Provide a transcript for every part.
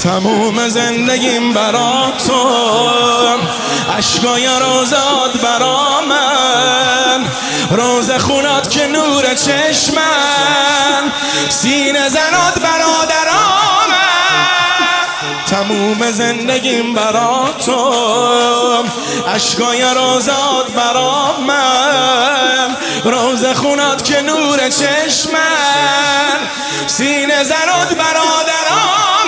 تموم زندگیم برا تو، عشقای روزات برا من، روز خونات که نور چشمن، سینه زنات برادرام. تموم زندگیم برا تو، عشقای روزات برا من، روز خونات که نور چشمن، سینه زنات برادرام.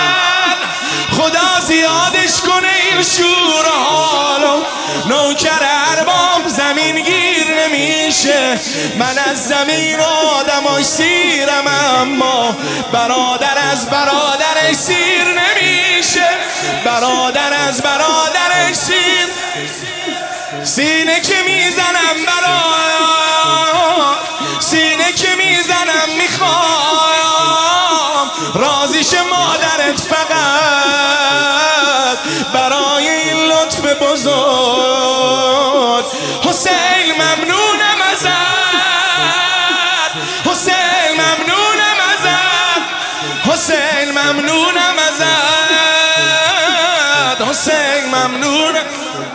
خدا زیادش کنه این شور حالو، نوکر ارباب زمین گیر نمیشه. من از زمین آدماش سیرم، اما برادر از برادرش سیر نمیشه. برادر از برادرش سیر، سینه که میزنم برات، سینه که میزنم میخوام راضیش مادرت فقط برای این لطف بزرگ. حسین ممنونم ازت، حسین ممنونم ازت، حسین ممنونم ازت، حسین ممنونم،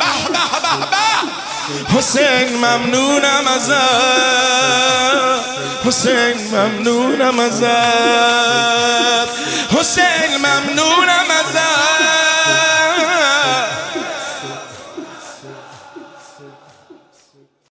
حسین ممنونم ازت، حسین ممنونم ازت، حسین ممنونم ازت.